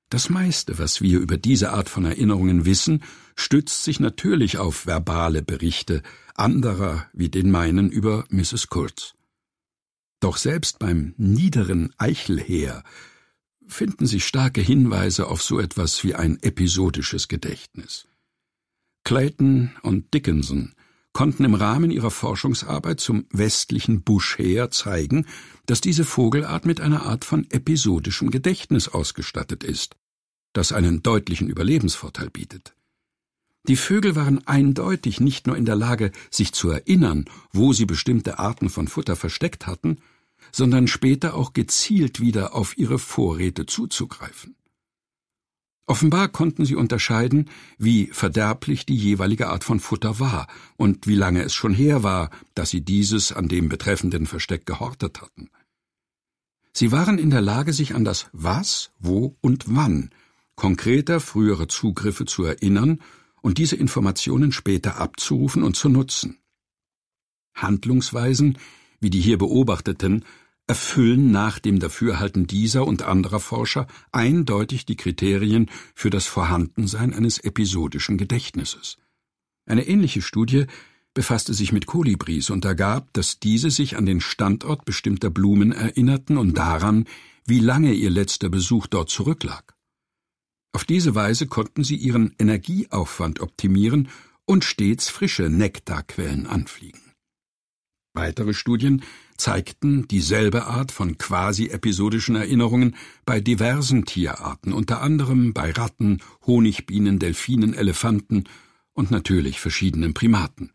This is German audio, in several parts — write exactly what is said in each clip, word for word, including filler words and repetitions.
Das meiste, was wir über diese Art von Erinnerungen wissen, stützt sich natürlich auf verbale Berichte anderer wie den meinen über Misses Kurtz. Doch selbst beim niederen Eichelheer finden sich starke Hinweise auf so etwas wie ein episodisches Gedächtnis. Clayton und Dickinson konnten im Rahmen ihrer Forschungsarbeit zum westlichen Buschheer zeigen, dass diese Vogelart mit einer Art von episodischem Gedächtnis ausgestattet ist, das einen deutlichen Überlebensvorteil bietet. Die Vögel waren eindeutig nicht nur in der Lage, sich zu erinnern, wo sie bestimmte Arten von Futter versteckt hatten, sondern später auch gezielt wieder auf ihre Vorräte zuzugreifen. Offenbar konnten sie unterscheiden, wie verderblich die jeweilige Art von Futter war und wie lange es schon her war, dass sie dieses an dem betreffenden Versteck gehortet hatten. Sie waren in der Lage, sich an das Was, Wo und Wann konkreter frühere Zugriffe zu erinnern und diese Informationen später abzurufen und zu nutzen. Handlungsweisen, wie die hier beobachteten, erfüllen nach dem Dafürhalten dieser und anderer Forscher eindeutig die Kriterien für das Vorhandensein eines episodischen Gedächtnisses. Eine ähnliche Studie befasste sich mit Kolibris und ergab, dass diese sich an den Standort bestimmter Blumen erinnerten und daran, wie lange ihr letzter Besuch dort zurücklag. Auf diese Weise konnten sie ihren Energieaufwand optimieren und stets frische Nektarquellen anfliegen. Weitere Studien zeigten dieselbe Art von quasi-episodischen Erinnerungen bei diversen Tierarten, unter anderem bei Ratten, Honigbienen, Delfinen, Elefanten und natürlich verschiedenen Primaten.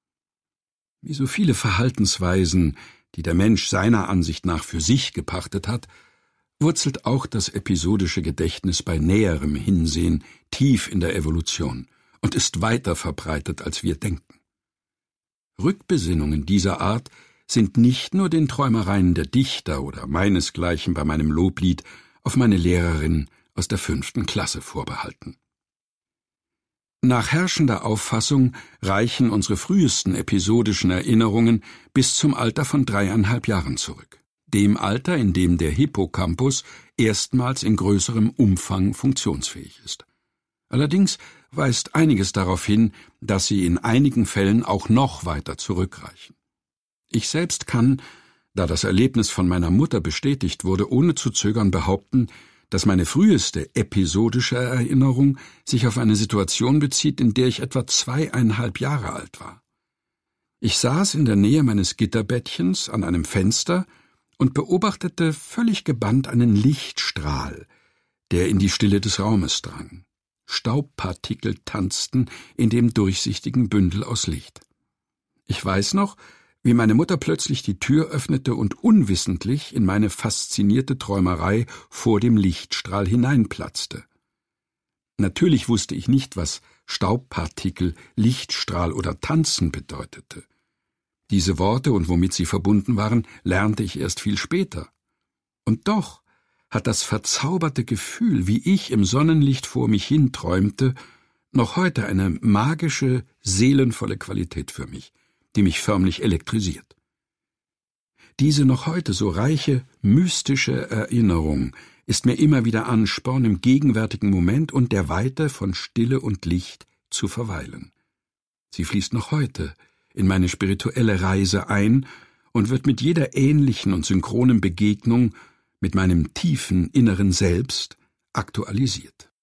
Wie so viele Verhaltensweisen, die der Mensch seiner Ansicht nach für sich gepachtet hat, wurzelt auch das episodische Gedächtnis bei näherem Hinsehen tief in der Evolution und ist weiter verbreitet, als wir denken. Rückbesinnungen dieser Art sind nicht nur den Träumereien der Dichter oder meinesgleichen bei meinem Loblied auf meine Lehrerin aus der fünften Klasse vorbehalten. Nach herrschender Auffassung reichen unsere frühesten episodischen Erinnerungen bis zum Alter von dreieinhalb Jahren zurück, dem Alter, in dem der Hippocampus erstmals in größerem Umfang funktionsfähig ist. Allerdings weist einiges darauf hin, dass sie in einigen Fällen auch noch weiter zurückreichen. Ich selbst kann, da das Erlebnis von meiner Mutter bestätigt wurde, ohne zu zögern behaupten, dass meine früheste episodische Erinnerung sich auf eine Situation bezieht, in der ich etwa zweieinhalb Jahre alt war. Ich saß in der Nähe meines Gitterbettchens an einem Fenster und beobachtete völlig gebannt einen Lichtstrahl, der in die Stille des Raumes drang. Staubpartikel tanzten in dem durchsichtigen Bündel aus Licht. Ich weiß noch, wie meine Mutter plötzlich die Tür öffnete und unwissentlich in meine faszinierte Träumerei vor dem Lichtstrahl hineinplatzte. Natürlich wusste ich nicht, was Staubpartikel, Lichtstrahl oder Tanzen bedeutete. Diese Worte und womit sie verbunden waren, lernte ich erst viel später. Und doch hat das verzauberte Gefühl, wie ich im Sonnenlicht vor mich hinträumte, noch heute eine magische, seelenvolle Qualität für mich, die mich förmlich elektrisiert. Diese noch heute so reiche, mystische Erinnerung ist mir immer wieder Ansporn, im gegenwärtigen Moment und der Weite von Stille und Licht zu verweilen. Sie fließt noch heute in meine spirituelle Reise ein und wird mit jeder ähnlichen und synchronen Begegnung mit meinem tiefen inneren Selbst aktualisiert.